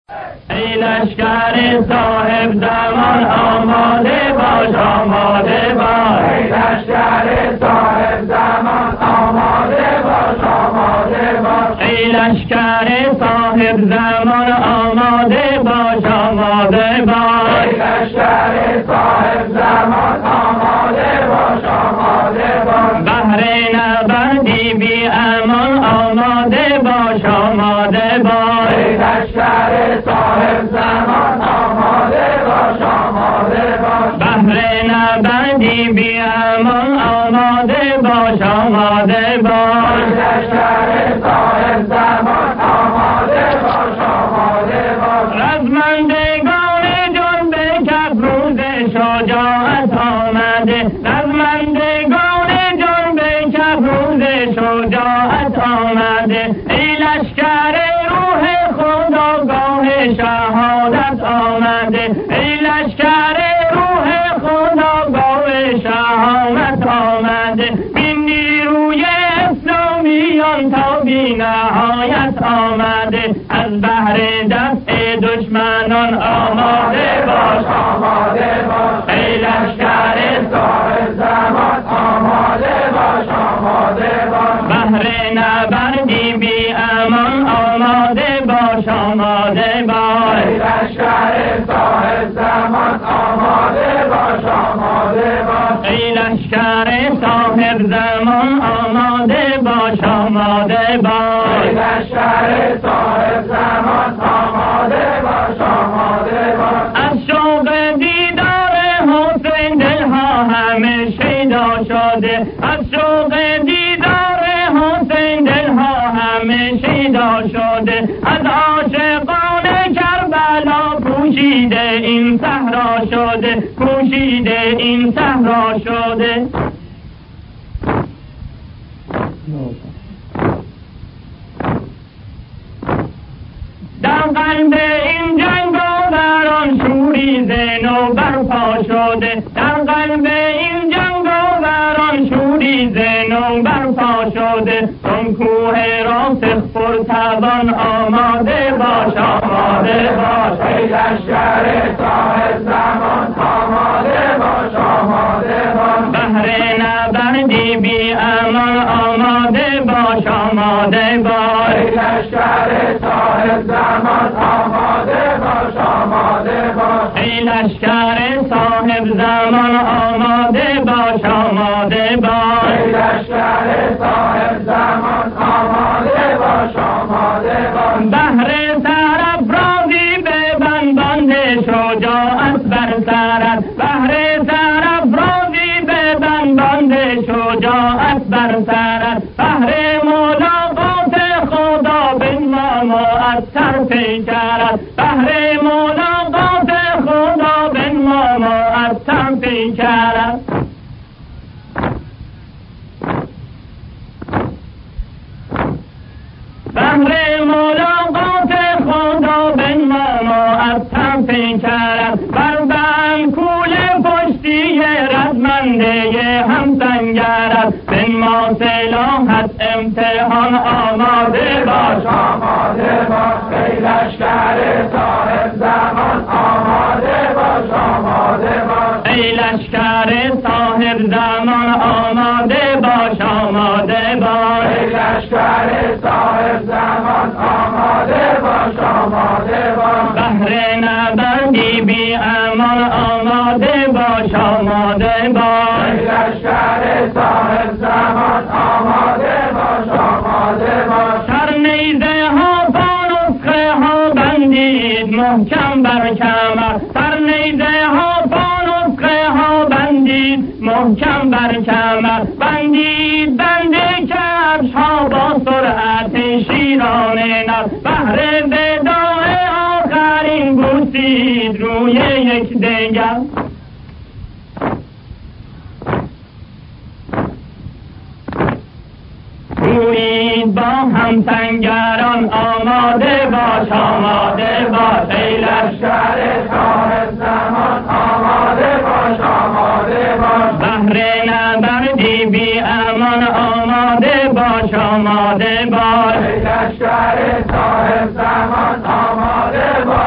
ای لشکر صاحب زمان آماده باش، آماده باش. ای لشکر صاحب زمان آماده باش، آماده باش. ای لشکر صاحب زمان آماده باش، آماده باش. ای لشکر صاحب زمان آماده باش، آماده باش. بهر نبردی بی امان آماده باش، آماده باش. ای لشکر صاحب زمان آماده باش، آماده باش. بهر نبردی بی امان آماده باش، آماده باش. ای لشکر صاحب زمان آماده باش، آماده باش. رزمندگان جان به کف روز شجاعت آمده، رزمندگان جان به کف روز شجاعت آمده. ای لشکر روح خداگاه شهادت آمده، ای لشکر روح خداگاه شهادت آمده. بین نیروی اسلامیان تا بی نهایت آمده، از بهر دفع دشمنان آماده باش، آماده باش. ای لشکر صاحب زمان آماده باش، آماده باش. بهر نبردی بی امان آماده باش، آماده باش. ای لشکر صاحب زمان آماده باش، آماده باش. ای لشکر صاحب زمان آماده باش، آماده باش. ای لشکر صاحب زمان آماده باش، آماده باش. از شوق دیدار حسین دلها همه شیدا شده، از شوق دیدار حسین دلها همه شیدا شده. از عاشقان کربلا پوشیده این صحرا شده، پوشیده این صحرا شده. در قلب این جنگاوران شوری زنو برپا شده، در قلب این جنگاوران شوری زنو برپا شده. چون کوه راسخ پرتوان آماده باش، آماده باش. ای لشکر صاحب زمان آماده باش، آماده باش. بهر نبردی بی امان آماده باش، آماده باش. ای لشکر صاحب زمان آماده باش، آماده باش. ای لشکر صاحب زمان آماده باش، آماده باش. ای لشکر صاحب زمان آماده باش، آماده باش. بهر سرافرازی ببند باند شجاعت بر سرت، بهر سرافرازی ببند باند شجاعت بر سرت. بهر ملاقات خدا بنما مؤثر پیکرت، بهر ملاقات خدا بنما مؤثر پیکرت. بهر ملاقات خدا بنما مؤثر پیکرت. بر بنکول پشتی رزمنده همسنگرت، بنما سلاحت امتحان آماده باش، آماده باش. ای لشکر صاحب زمان آماده باش، آماده باش. ای لشکر صاحب زمان آماده باش، آماده باش. ای لشکر صاحب زمان آماده باش، آماده باش. بهر نبردی بی امان آماده باش، آماده باش. ای لشکر صاحب زمان آماده باش، آماده باش. سر نیزه ها با نسخه ها بندید محکم بر کمر، سر نیزه ها با نسخه ها بندید محکم بر کمر. بندید بند کفش ها با سرعت شیران نر. بهر وداع آخرین بوسید روی یک دگر. گویید با همسنگران آماده باش، آماده باش. ای لشکر صاحب زمان آماده باش، آماده باش. بهر نبردی بی امان آماده باش، آماده باش. ای لشکر صاحب زمان آماده باش،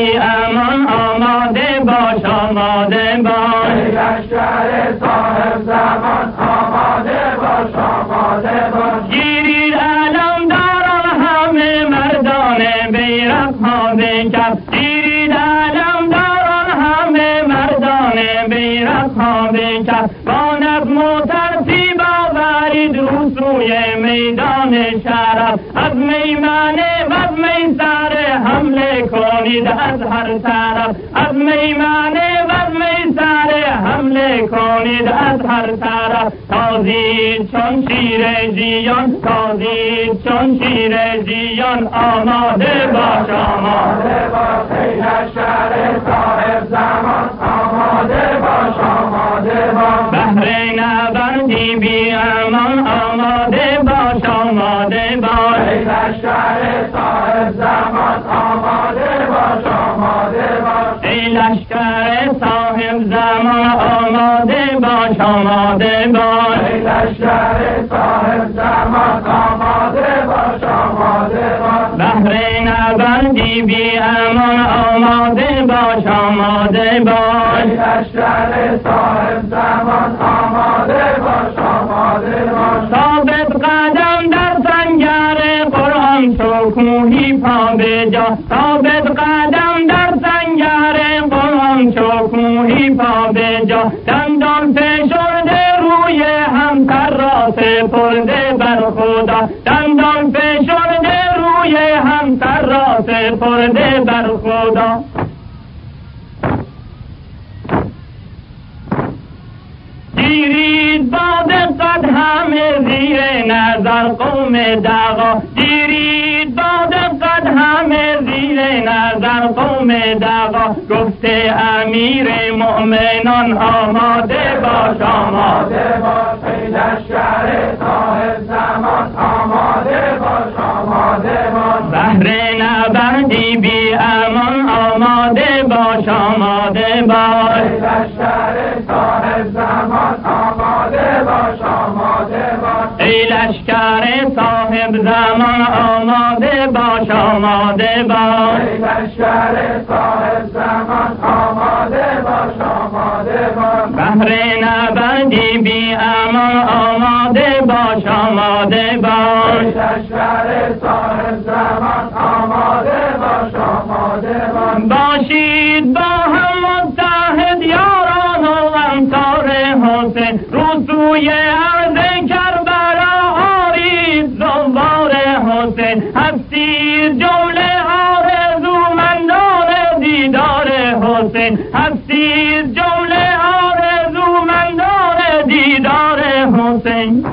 بی امان آماده باش آماده باش ای لشکر صاحب زمان آماده باش آماده باش گیرید علمداران همه مردان بیرق ها بکف گیرید علمداران همه مردان بیرق ها بکف با نظم و ترتیب آورید رو سوی میدان شرف از میمنه و از میسره حمله کنید از هر طرف از میمنه و از میسره حمله کنید از هر طرف تازید چون شیر ژیان تازید چون شیر ژیان آماده باش آماده باش ای لشکر صاحب زمان آماده باش آماده باش بهر نبردی بی امان آماده باش آماده باش ای لشکر صاحب زمان آماده باش آماده باش ای لشکر صاحب زمان آماده باش آماده باش ای لشکر صاحب زمان آماده باش آماده باش بهر نبردی بی امان آماده باش آماده باش ای لشکر صاحب زمان آماده باش آماده باش ثابت قدم در سنگر قرآن تو کوهی پا بجا ثابت قدم در سنگر قرآن تو کوهی پا بجا دندان فشرده روی همسر را سپرده بر خدا دندان فشرده روی همسر را سپرده بر خدا گیرید با دقت همه زیر نظر قوم دغا گیرید با دقت همه زیر نظر قوم دغا گفته امیر مؤمنان آماده باش آماده باش ای لشکر صاحب زمان آماده باش آماده باش بهر نبردی بی امان آماده باش آماده باش ای لشکر صاحب زمان آماده باش آماده باش ای لشکر صاحب زمان آماده باش آماده باش ای لشکر صاحب زمان آماده باش آماده باش بهر نبردی بی امان آماده باش آماده باش ای لشکر صاحب زمان آماده باش آماده باش باشید با هم متحد یاران و امثال حسین رو سوی عرض کربلا آرید زوار حسین هستید جمله آرزومندان دیدار حسین هستید جمله آرزومندان دیدار حسین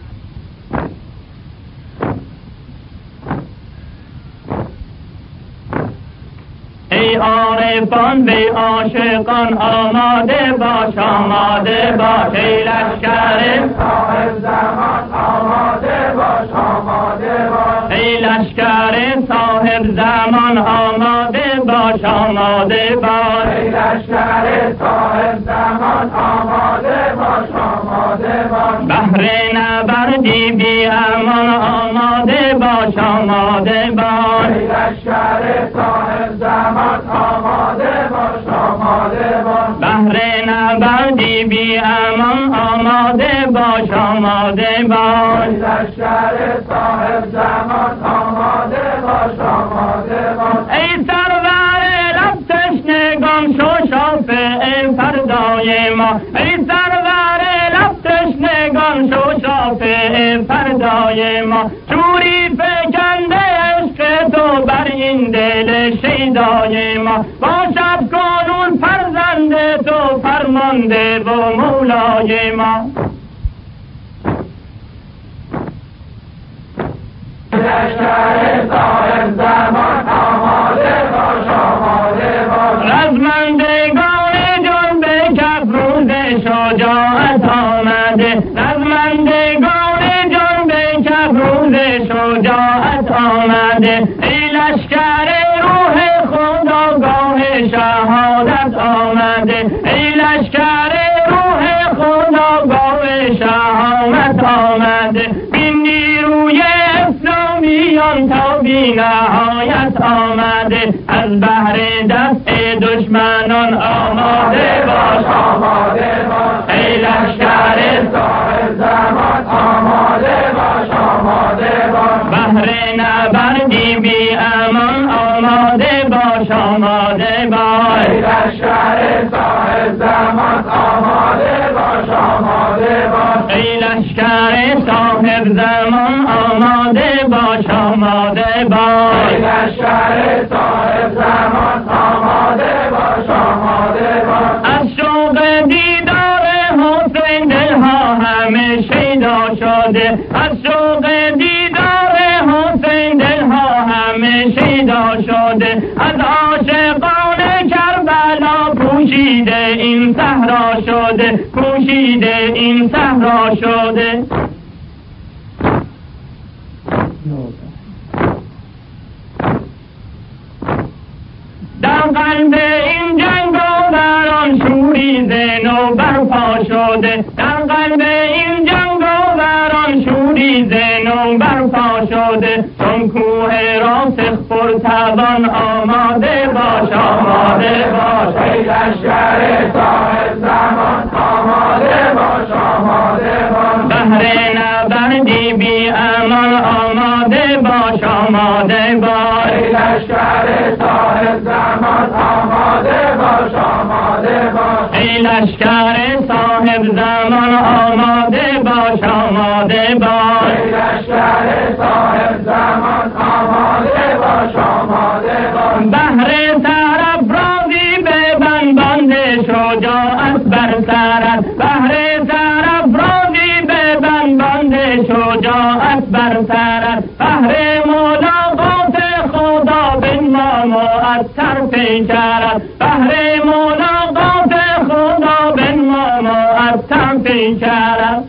ای عارفان به عاشقان آماده باش آماده باش ای لشکر صاحب زمان آماده باش آماده باش ای لشکر صاحب زمان آماده باش آماده باش ای لشکر صاحب زمان آماده باش آماده باش بهر نبردی بی امان آماده باش آماده باش ای لشکر صاحب زمان آماده باش آماده باش بهر نبردی بی امان آماده باش آماده باش ای لشکر صاحب زمان آماده باش آماده باش ای سرور لب تشنگان شو شافع فردای ما ای سرور لب تشنگان شو شافع فردای ما جوری فکنده عشق تو بر این دل شیدای ما باشد کنون فرزند تو فرمانده و مولای ما لشکر صاحب زمان آماده باش آماده باش رزمندگان جان به کف روز شجاعت آمده رزمندگان جان به کف روز شجاعت آمده ای لشکر روح خداگاه شهادت آمده ای لشکر روح خداگاه شهادت آمده بین نیروی اسلامیان زمان تا بی نهایت آمده، از بحر دفع دشمنان آماده باش، آماده باش. ای لشکر صاحب زمان آماده باش، آماده باش. بحر نبردی بی امان آماده باش، آماده باش. ای لشکر صاحب زمان آماده باش، آماده باش. ای لشکر صاحب زمان آماده باش، آماده باش. ای لشکر صاحب زمان آماده باش، آماده باش. از شوق دیدار حسین دلها همه شیدا شده، از شوق دیدار حسین دلها همه شیدا شده، از عاشقان کربلا پوشیده این صحرا شده، پوشیده این صحرا شده. در قلب این جنگاوران شوری زنو برپا شده، در قلب این جنگاوران شوری زنو برپا شده، چون کوه راسخ پرتوان آماده باش، آماده باش. ای لشکر صاحب زمان آماده باش، آماده باش. بحر نبردی بی امان آماده باش، آماده باش. ای لشکر صاحب زمان آماده باش، آماده باش. ای لشکر صاحب زمان آماده باش، آماده باش. ای لشکر صاحب زمان آماده باش، آماده باش. بحر سرافرازی ببند باند شجاعت بر سرت، بحر سرافرازی ببند باند شجاعت بر سرت، بحر ملاقات خدا بنما معطر پیکرت، بحر ملاقات خدا بنما معطر پیکرت.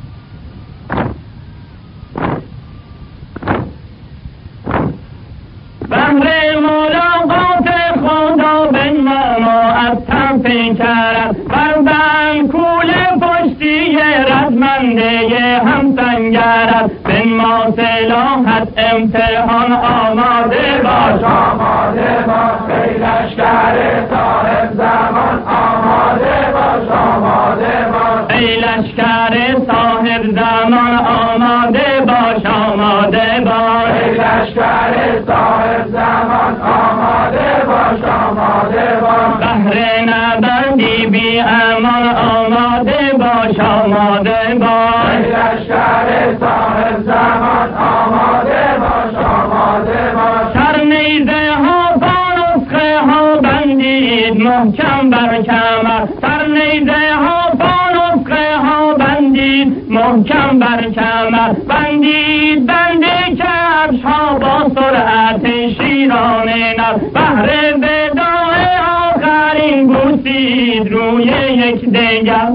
بحر ملاقات خدا بنما معطر پیکرت، بر بنکول پشتی رزمنده همسنگرت، بنما سلاحت امتحان آماده باش، آماده باش. ای لشکر صاحب زمان آماده باش، آماده باش. ای لشکر صاحب زمان آماده باش، آماده باش. ای لشکر صاحب زمان آماده باش، آماده باش. بحر نبردی بی امان آماده باش، آماده باش. ای لشکر صاحب زمان آماده باش، آماده باش. سر نیزه ها با نسخه ها بندید محکم بر کمر، سر نیزه ها با نسخه ها بندید محکم بر کمر، بندید بند کفش ها با سرعت شیران نر، بهر وداع آخرین بوسید روی یک دیگر.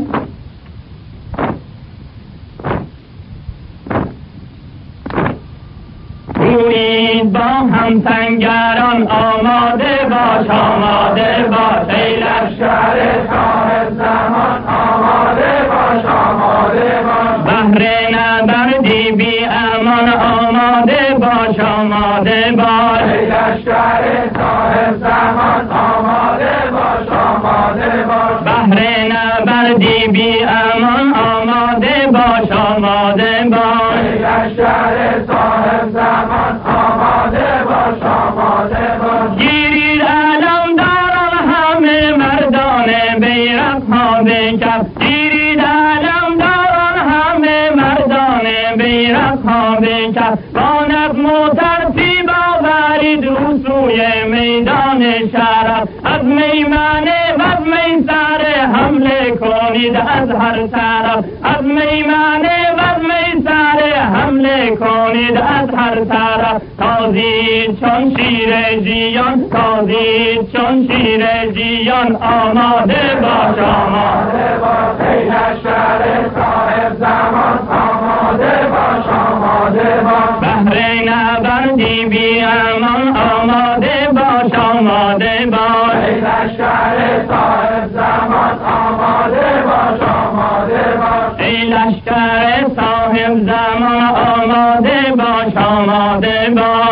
گویید با همسنگران آماده باش، آماده باش. ای لشکر صاحب زمان آماده باش، آماده باش. بحر نبردی بی امان آماده باش، آماده باش. ای لشکر صاحب زمان آماده باش، آماده باش. بحر نبردی بی امان آماده باش، آماده باش. ای لشکر صاحب زمان آماده باش، آماده باش. گیرید علم داران همه مردان بیرق ها بکف، گیرید علم داران همه مردان بیرق ها بکف، رانق مترتیب آورید او سوی میدان شرف، از میمنه و از میسره حمله کنید از هر طرف، از میمنه و از میسره حمله کنید از هر طرف. تازید چون شیر ژیان، تازید چون شیر ژیان آماده باش، آماده باش. ای لشکر صاحب زمان آماده باش، آماده باش. بحر نبردی بی امان آماده باش، آماده باش. ای لشکر صاحب زمان آماده باش، آماده باش. ای لشکر صاحب زمان آماده باش، آماده باش.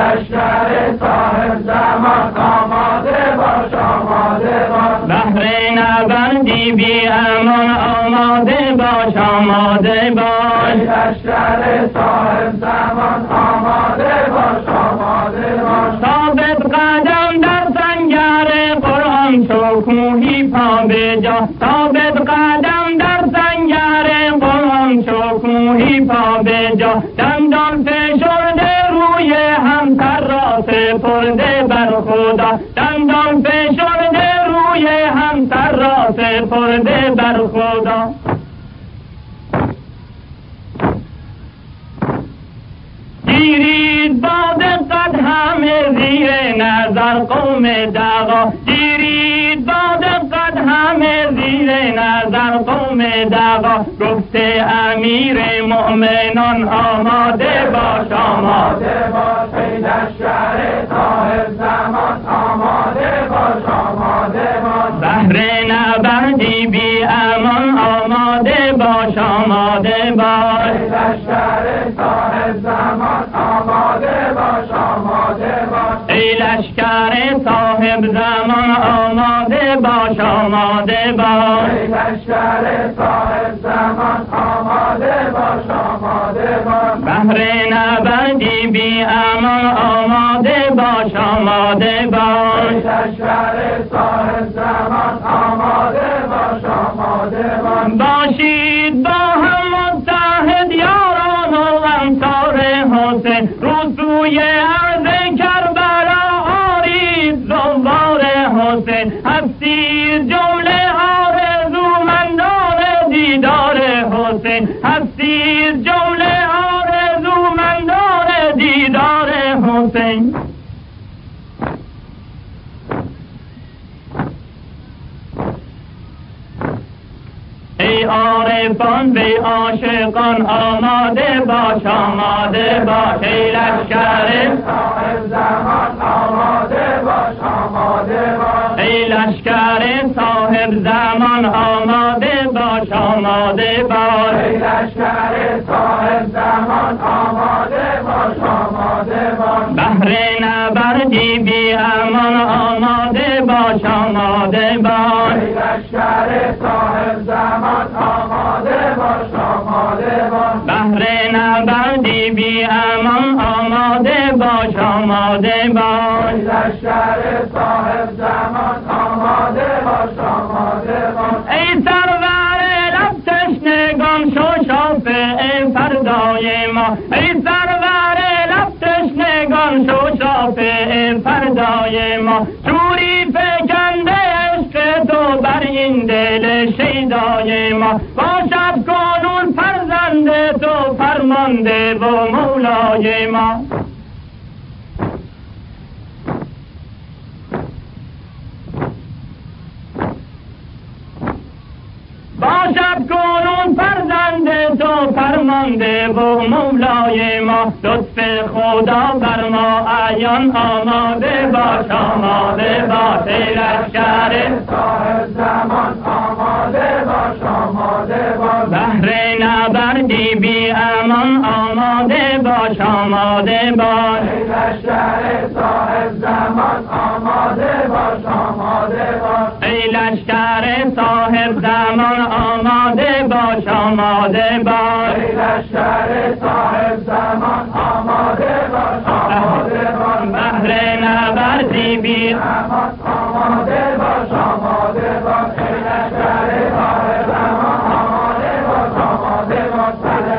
لشکر صاحب زمان آماده باش آماده باش بهر نبردی بی امان آماده باش آماده باش لشکر صاحب زمان آماده باش آماده باش ثابت قدم در سنگر قرآن چو کوهی پا بجا ثابت قدم در سنگر قرآن چو کوهی پا بجا دندان فشرده روی همسر را سپرده بر خدا دندان فشرده روی همسر را سپرده بر خدا گیرید با دقت همه زیر نظر قوم دغا گیرید با دقت همه زیر نظر قوم دغا گفته امیر مؤمنان آماده باش آماده باش ای لشکر صاحب زمان آماده باش آماده باش بهر نبردی بی امان آماده باش آماده باش لشکر صاحب زمان آماده باش آماده باش ای لشکر صاحب زمان آماده باش آماده باش ای لشکر صاحب زمان آماده باش آماده باش بهر نبردی بی امان آماده باش آماده باش لشکر صاحب زمان آماده باش آماده باش باشید با هم متحد یاران و انصار حسین رو سوی عرض کربلا آرید زوار حسین هستید جمله آرزومندان دیدار حسین هستید جمله آرزومندان دیدار حسین ای عارفان به عاشقان آماده باش آماده باش ای لشکر صاحب زمان آماده باش آماده باش ای لشکر صاحب زمان آماده باش آماده باش ای لشکر صاحب زمان آماده باش آماده باش بهر نبردی بی امان آماده باش آماده باش ای لشکر صاحب زمان آماده باش آماده باش بهر نبردی بی امان آماده باش آماده باش ای لشکر صاحب زمان آماده باش آماده باش ای سرور لب تشنگان شو شافع فردای ما ای سرور لب تشنگان شو شافع فردای ما جوری فکنده عشق تو بر این دل شیدای ما باشد کنون فرزند تو فرمانده و مولای ما باشد کنون فرزند تو فرمانده و مولای ما لطف خدا بر ما عیان آماده باش آماده باش ای لشکر صاحب زمان آماده باش آماده باش بهر نبردی بی امان آماده باش آماده باش ای لشکر صاحب زمان آماده باش آماده باش ای لشکر صاحب زمان آماده باش آماده باش ای لشکر صاحب زمان آماده باش آماده باش بهر نبردی بی زمان آماده باش آماده باش ای لشکر صاحب زمان آماده باش آماده باش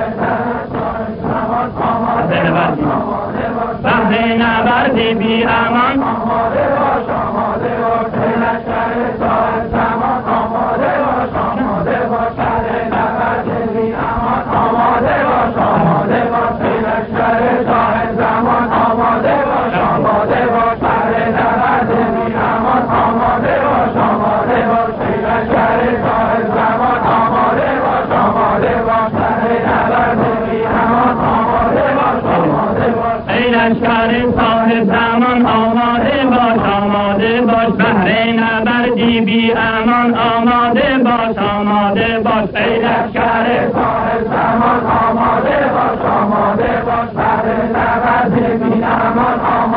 زمان آماده باش آماده باش بهر نبردی بی امان آماده باش آماده باش ای لشکر صاحب زمان آماده باش آماده باش بی امان آماده باش آماده باش ای لشکر صاحب زمان آماده باش آماده باش بی امان آماده باش آماده باش ای لشکر صاحب زمان آماده باش آماده باش بی امان آماده باش آماده باش ای لشکر صاحب زمان آماده باش آماده باش بهر نبردی بی امان آماده باش آماده باش ای لشکر صاحب زمان آماده باش آماده باش بی امان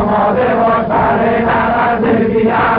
آماده باش برای نبرد بی